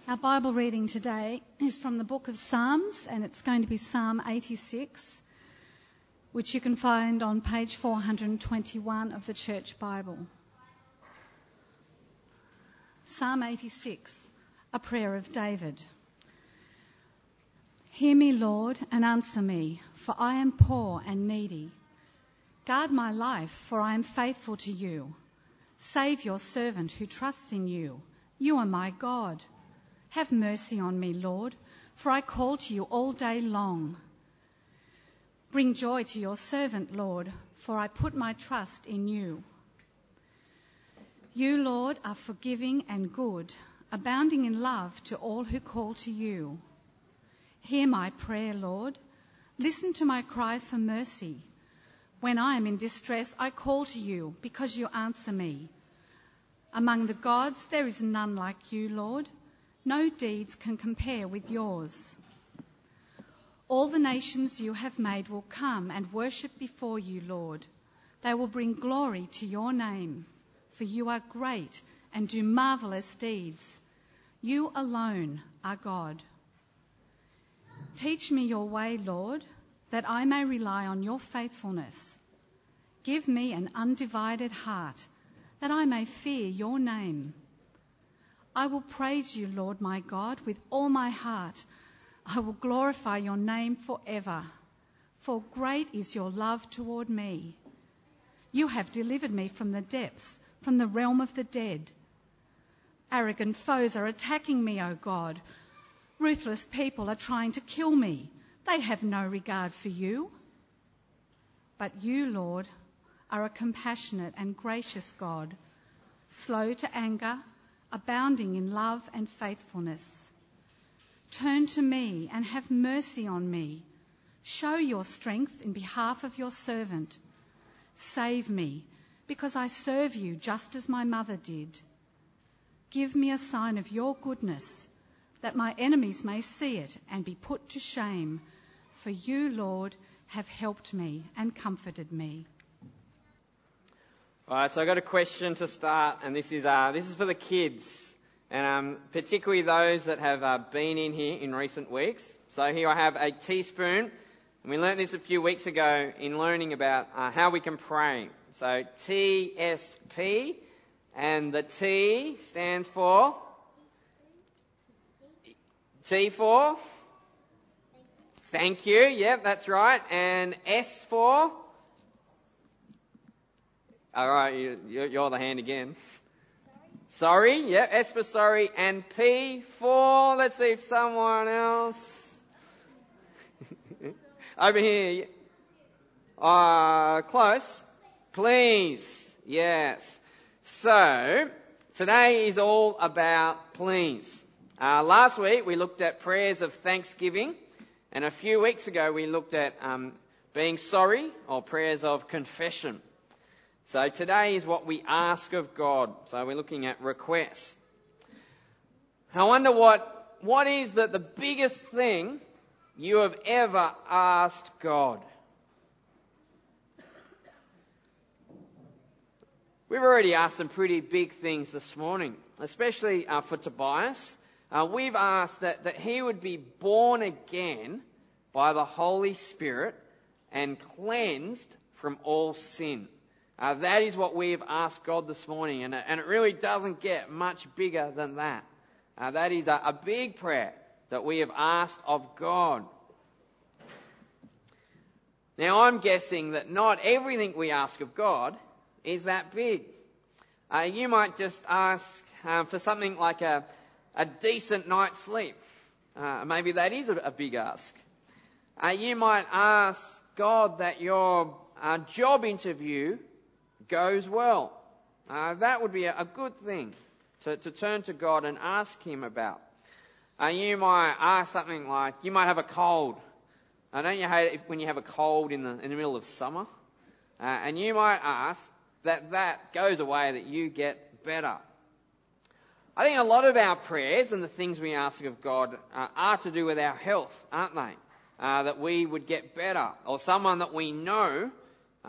Our Bible reading today is from the book of Psalms, and it's going to be Psalm 86, which you can find on page 421 of the Church Bible. Psalm 86, a prayer of David. Hear me, Lord, and answer me, for I am poor and needy. Guard my life, for I am faithful to you. Save your servant who trusts in you. You are my God. Have mercy on me, Lord, for I call to you all day long. Bring joy to your servant, Lord, for I put my trust in you. You, Lord, are forgiving and good, abounding in love to all who call to you. Hear my prayer, Lord. Listen to my cry for mercy. When I am in distress, I call to you because you answer me. Among the gods, there is none like you, Lord. No deeds can compare with yours. All the nations you have made will come and worship before you, Lord. They will bring glory to your name, for you are great and do marvellous deeds. You alone are God. Teach me your way, Lord, that I may rely on your faithfulness. Give me an undivided heart, that I may fear your name. I will praise you, Lord my God, with all my heart. I will glorify your name forever, for great is your love toward me. You have delivered me from the depths, from the realm of the dead. Arrogant foes are attacking me, O God. Ruthless people are trying to kill me. They have no regard for you. But you, Lord, are a compassionate and gracious God, slow to anger, abounding in love and faithfulness. Turn to me and have mercy on me. Show your strength in behalf of your servant. Save me, because I serve you just as my mother did. Give me a sign of your goodness, that my enemies may see it and be put to shame. For you, Lord, have helped me and comforted me. All right, so I've got a question to start, and this is for the kids, and particularly those that have been in here in recent weeks. So here I have a teaspoon, and we learnt this a few weeks ago in learning about how we can pray. So TSP, and the T stands for? T for? Thank you, yep, that's right. And S for? All right, you're the hand again. Sorry, yeah, S for sorry. And P for, let's see if someone else. Over here. Close. Please. Yes. So, today is all about please. Last week we looked at prayers of thanksgiving. And a few weeks ago we looked at being sorry, or prayers of confession. So today is what we ask of God. So we're looking at requests. I wonder what is the biggest thing you have ever asked God? We've already asked some pretty big things this morning, especially for Tobias. We've asked that he would be born again by the Holy Spirit and cleansed from all sin. That is what we've asked God this morning, and it really doesn't get much bigger than that. That is a big prayer that we have asked of God. Now, I'm guessing that not everything we ask of God is that big. You might just ask for something like a decent night's sleep. Maybe that is a big ask. You might ask God that your job interview goes well. That would be a good thing to turn to God and ask Him about. You might ask something like, you might have a cold. Don't you hate it when you have a cold in the middle of summer? And you might ask that goes away, that you get better. I think a lot of our prayers and the things we ask of God are to do with our health, aren't they? That we would get better, or someone that we know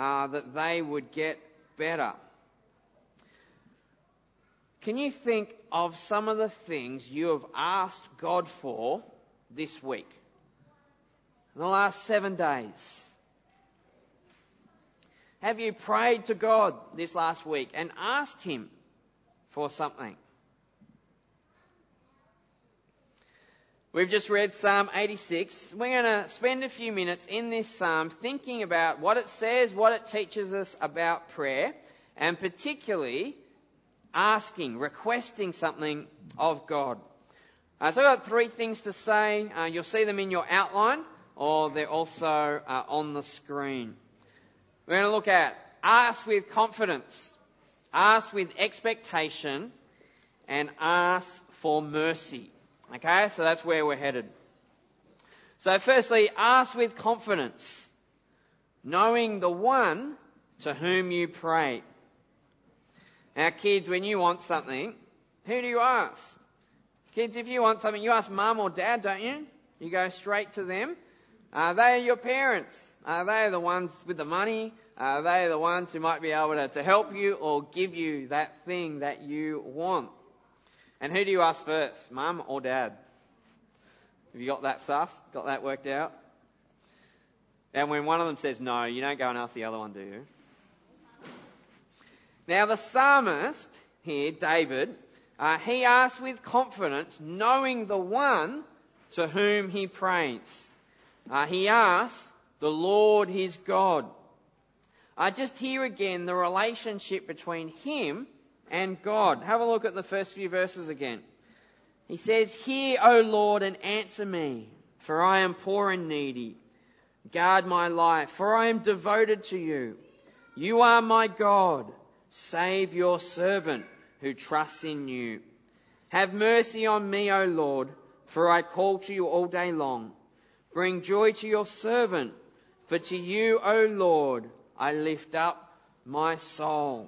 that they would get better. Can you think of some of the things you have asked God for this week, in the last 7 days? Have you prayed to God this last week and asked Him for something? We've just read Psalm 86. We're going to spend a few minutes in this psalm thinking about what it says, what it teaches us about prayer, and particularly asking, requesting something of God. So I've got 3 things to say. You'll see them in your outline, or they're also on the screen. We're going to look at ask with confidence, ask with expectation, and ask for mercy. Okay, so that's where we're headed. So firstly, ask with confidence, knowing the one to whom you pray. Now kids, when you want something, who do you ask? Kids, if you want something, you ask mum or dad, don't you? You go straight to them. They are your parents. They are the ones with the money. They are the ones who might be able to help you or give you that thing that you want. And who do you ask first, mum or dad? Have you got that sussed? Got that worked out? And when one of them says no, you don't go and ask the other one, do you? Now the psalmist here, David, he asks with confidence, knowing the one to whom he prays. He asks the Lord his God. Just here again, the relationship between him and God. Have a look at the first few verses again. He says, "Hear, O Lord, and answer me, for I am poor and needy. Guard my life, for I am devoted to you. You are my God. Save your servant who trusts in you. Have mercy on me, O Lord, for I call to you all day long. Bring joy to your servant, for to you, O Lord, I lift up my soul."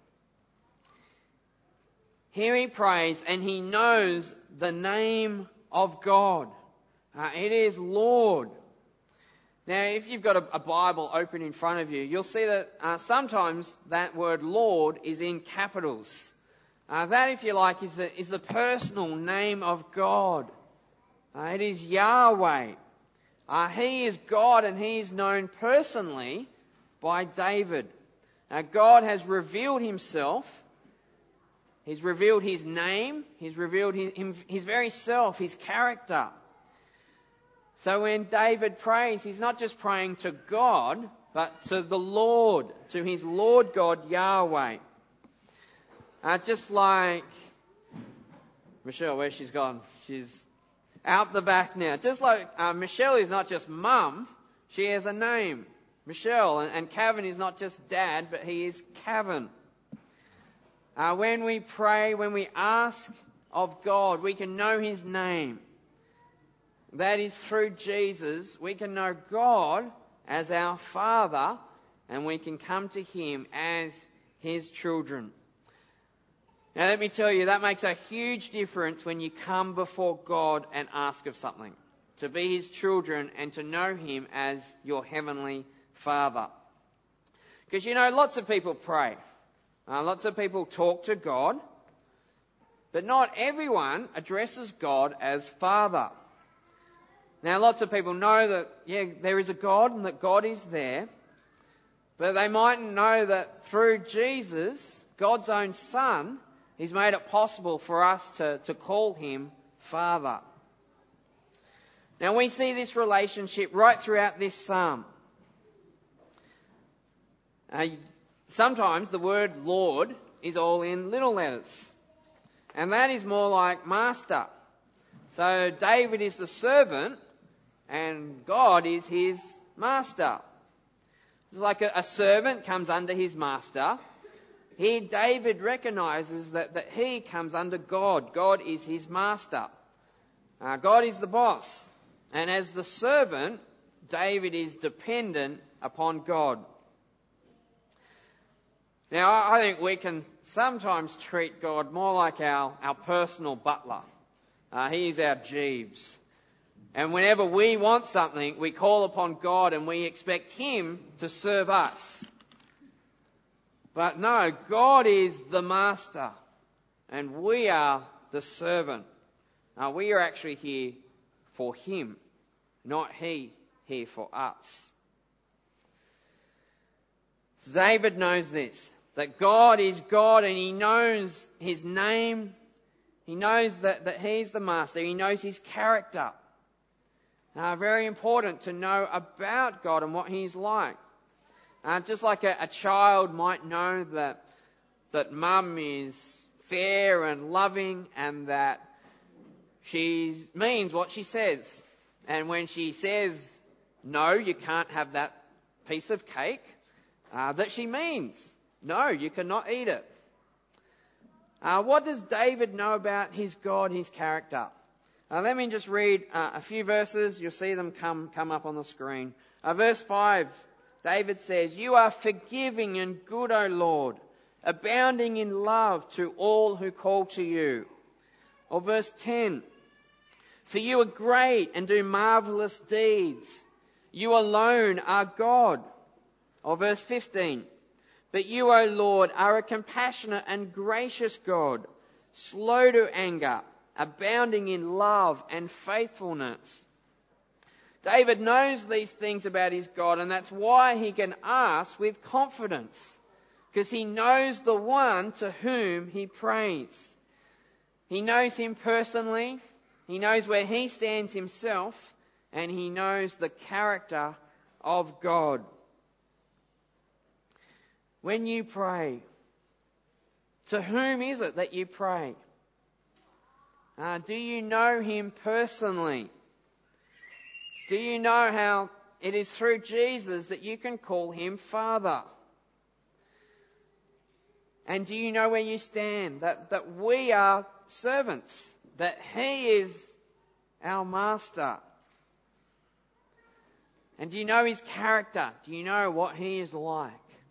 Here he prays and he knows the name of God. It is Lord. Now, if you've got a Bible open in front of you, you'll see that sometimes that word Lord is in capitals. That, if you like, is the personal name of God. It is Yahweh. He is God and he is known personally by David. God has revealed himself. He's revealed his name. He's revealed his very self, his character. So when David prays, he's not just praying to God, but to the Lord, to his Lord God, Yahweh. Just like Michelle, where she's gone? She's out the back now. Just like Michelle is not just mum, she has a name, Michelle. And Kevin is not just dad, but he is Kevin. When we pray, when we ask of God, we can know his name. That is through Jesus. We can know God as our Father, and we can come to him as his children. Now let me tell you, that makes a huge difference when you come before God and ask of something. To be his children and to know him as your heavenly Father. Because lots of people pray. Lots of people talk to God, but not everyone addresses God as Father. Now, lots of people know that, there is a God and that God is there, but they mightn't know that through Jesus, God's own Son, he's made it possible for us to call him Father. Now, we see this relationship right throughout this psalm. Sometimes the word Lord is all in little letters. And that is more like master. So David is the servant and God is his master. It's like a servant comes under his master. Here David recognises that he comes under God. God is his master. God is the boss. And as the servant, David is dependent upon God. Now, I think we can sometimes treat God more like our personal butler. He is our Jeeves. And whenever we want something, we call upon God and we expect him to serve us. But no, God is the master and we are the servant. We are actually here for him, not he here for us. David knows this, that God is God, and he knows his name. He knows that he's the master. He knows his character. Very important to know about God and what he's like. Just like a child might know that mum is fair and loving and that she means what she says. And when she says, no, you can't have that piece of cake, that she means, no, you cannot eat it. What does David know about his God, his character? Let me just read a few verses. You'll see them come up on the screen. Verse 5, David says, "You are forgiving and good, O Lord, abounding in love to all who call to you." Or verse 10, "For you are great and do marvelous deeds. You alone are God." Or verse 15, "But you, O Lord, are a compassionate and gracious God, slow to anger, abounding in love and faithfulness." David knows these things about his God, and that's why he can ask with confidence, because he knows the one to whom he prays. He knows him personally, he knows where he stands himself, and he knows the character of God. When you pray, to whom is it that you pray? Do you know him personally? Do you know how it is through Jesus that you can call him Father? And do you know where you stand? That we are servants, that he is our master. And do you know his character? Do you know what he is like?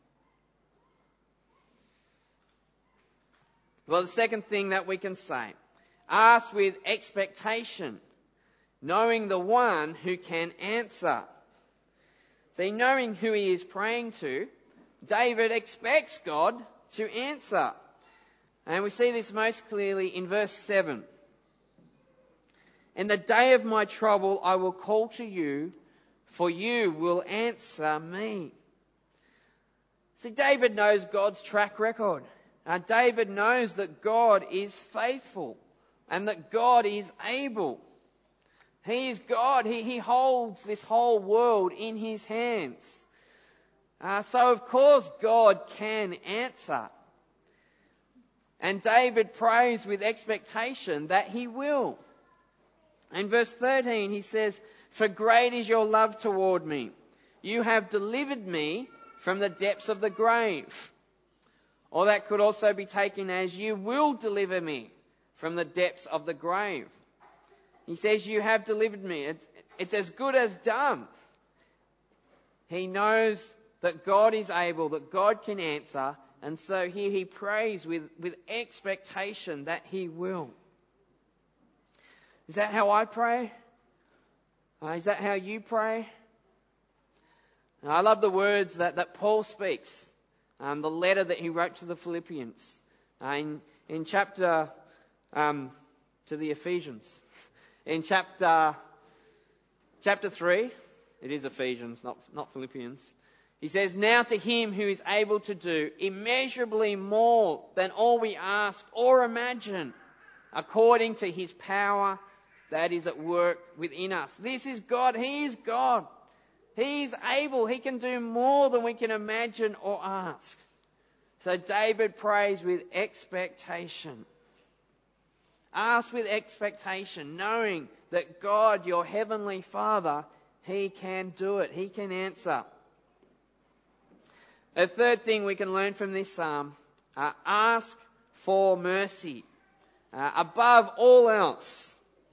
Well, the second thing that we can say, ask with expectation, knowing the one who can answer. See, knowing who he is praying to, David expects God to answer. And we see this most clearly in verse 7. "In the day of my trouble I will call to you, for you will answer me." See, David knows God's track record. David knows that God is faithful and that God is able. He is God. He holds this whole world in his hands. So of course God can answer. And David prays with expectation that he will. In verse 13 he says, "For great is your love toward me. You have delivered me from the depths of the grave." Or that could also be taken as, "You will deliver me from the depths of the grave." He says, "You have delivered me." It's as good as done. He knows that God is able, that God can answer, and so here he prays with expectation that he will. Is that how I pray? Is that how you pray? I love the words that Paul speaks, the letter that he wrote to the Philippians, in chapter, to the Ephesians. In chapter 3, it is Ephesians, not Philippians. He says, "Now to him who is able to do immeasurably more than all we ask or imagine, according to his power that is at work within us." This is God. He is God. He is able. He can do more than we can imagine or ask. So David prays with expectation. Ask with expectation, knowing that God, your heavenly Father, he can do it. He can answer. A third thing we can learn from this psalm, ask for mercy. Above all else.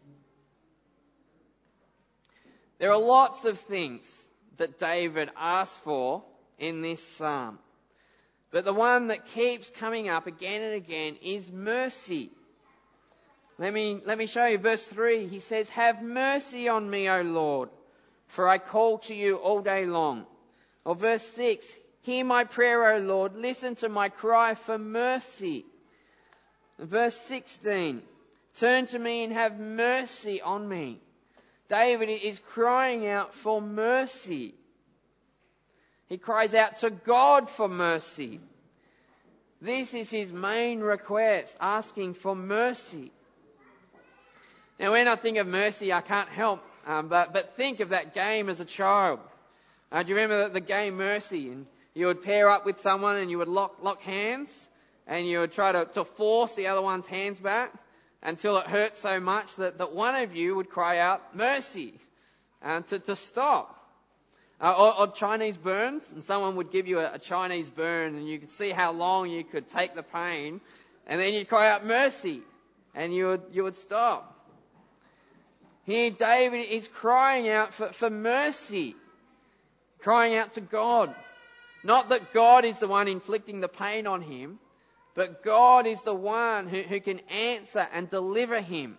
There are lots of things that David asked for in this psalm. But the one that keeps coming up again and again is mercy. Let me show you verse 3. He says, "Have mercy on me, O Lord, for I call to you all day long." Or verse 6, "Hear my prayer, O Lord, listen to my cry for mercy." Verse 16, Turn to me and have mercy on me. David is crying out for mercy. He cries out to God for mercy. This is his main request, asking for mercy. Now, when I think of mercy, I can't help but think of that game as a child. Do you remember the game Mercy? And you would pair up with someone and you would lock hands and you would try to force the other one's hands back until it hurt so much that one of you would cry out mercy to stop. Or Chinese burns, and someone would give you a Chinese burn and you could see how long you could take the pain, and then you'd cry out mercy and you would stop. Here David is crying out for mercy, crying out to God. Not that God is the one inflicting the pain on him, but God is the one who can answer and deliver him.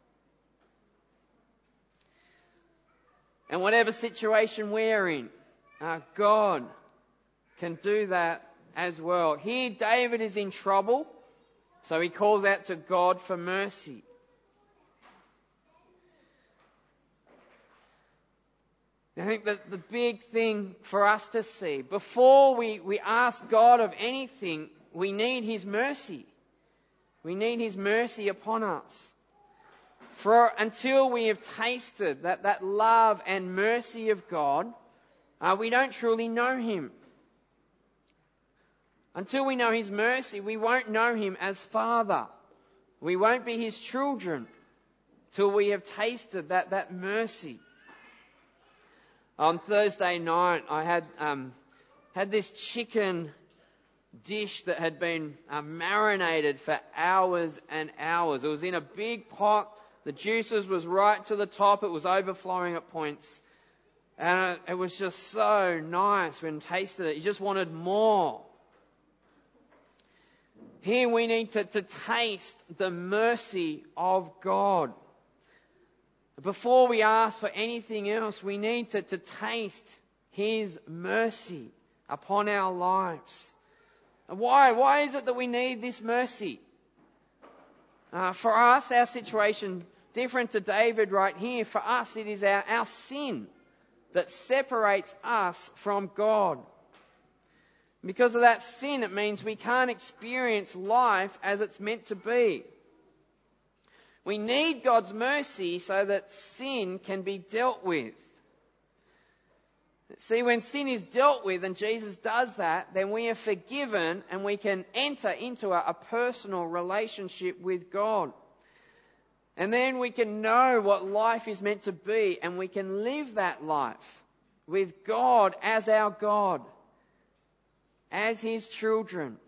And whatever situation we're in, God can do that as well. Here David is in trouble, so he calls out to God for mercy. I think that the big thing for us to see, before we ask God of anything, we need his mercy. We need his mercy upon us. For until we have tasted that love and mercy of God, we don't truly know him. Until we know his mercy, we won't know him as Father. We won't be his children till we have tasted that mercy. On Thursday night, I had this chicken dish that had been marinated for hours and hours. It was in a big pot. The juices was right to the top. It was overflowing at points. And it was just so nice when tasted it. You just wanted more. Here we need to taste the mercy of God. Before we ask for anything else, we need to taste his mercy upon our lives. Why? Why is it that we need this mercy? For us, our situation different to David right here. For us, it is our sin that separates us from God. Because of that sin, it means we can't experience life as it's meant to be. We need God's mercy so that sin can be dealt with. See, when sin is dealt with, and Jesus does that, then we are forgiven and we can enter into a personal relationship with God. And then we can know what life is meant to be, and we can live that life with God as our God, as his children.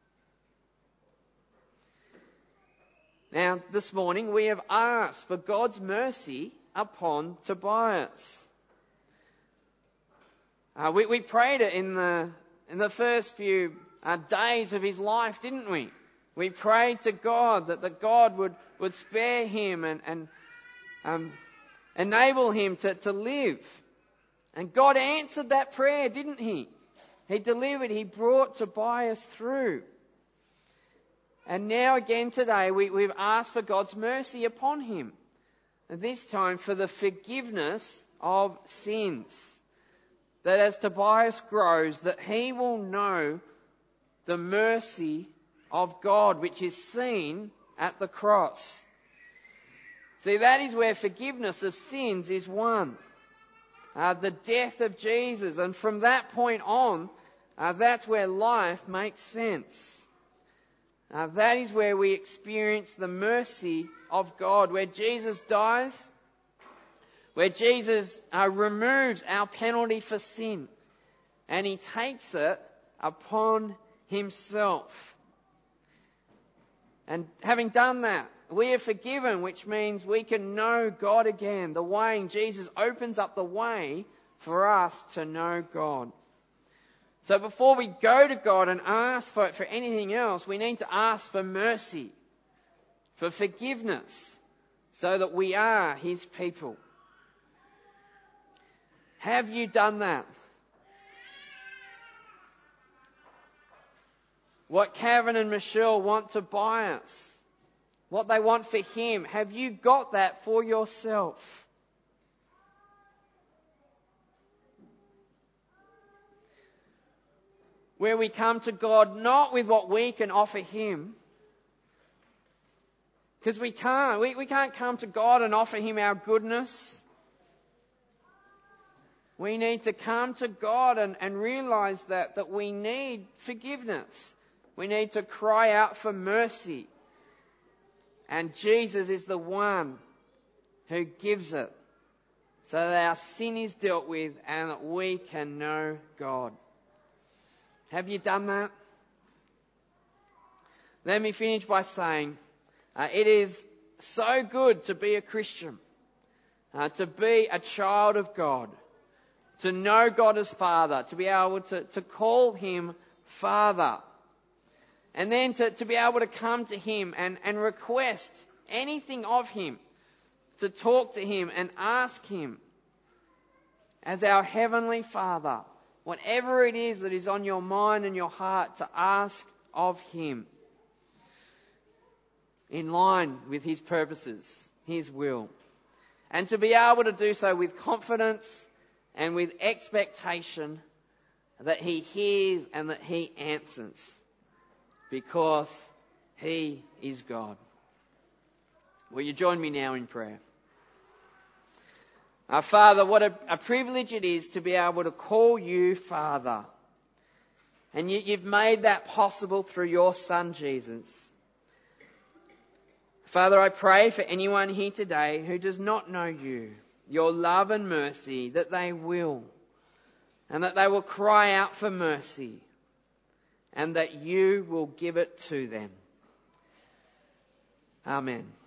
Now, this morning we have asked for God's mercy upon Tobias. We prayed it in the first few days of his life, didn't we? We prayed to God that God would spare him and enable him to live. And God answered that prayer, didn't he? He delivered, he brought Tobias through. And now again today we've asked for God's mercy upon him. And this time for the forgiveness of sins. That as Tobias grows, that he will know the mercy of God, which is seen at the cross. See, that is where forgiveness of sins is won. The death of Jesus. And from that point on, that's where life makes sense. That is where we experience the mercy of God, where Jesus dies, where Jesus removes our penalty for sin, and he takes it upon himself. And having done that, we are forgiven, which means we can know God again. The way, and Jesus opens up the way for us to know God. So before we go to God and ask for anything else, we need to ask for mercy, for forgiveness, so that we are his people. Have you done that? What Kevin and Michelle want Tobias what they want for Him. Have you got that for yourself? Where we come to God not with what we can offer Him, because we can't come to God and offer Him our goodness. We need to come to God and realize that we need forgiveness. We need to cry out for mercy. And Jesus is the one who gives it, so that our sin is dealt with and that we can know God. Have you done that? Let me finish by saying, it is so good to be a Christian, to be a child of God, to know God as Father, to be able to call Him Father, and then to be able to come to Him and request anything of Him, to talk to Him and ask Him as our Heavenly Father, whatever it is that is on your mind and your heart, to ask of Him in line with His purposes, His will. And to be able to do so with confidence and with expectation that He hears and that He answers, because He is God. Will you join me now in prayer? Our Father, what a privilege it is to be able to call You Father. And You've made that possible through Your Son, Jesus. Father, I pray for anyone here today who does not know You, Your love and mercy, that they will, and that they will cry out for mercy, and that You will give it to them. Amen.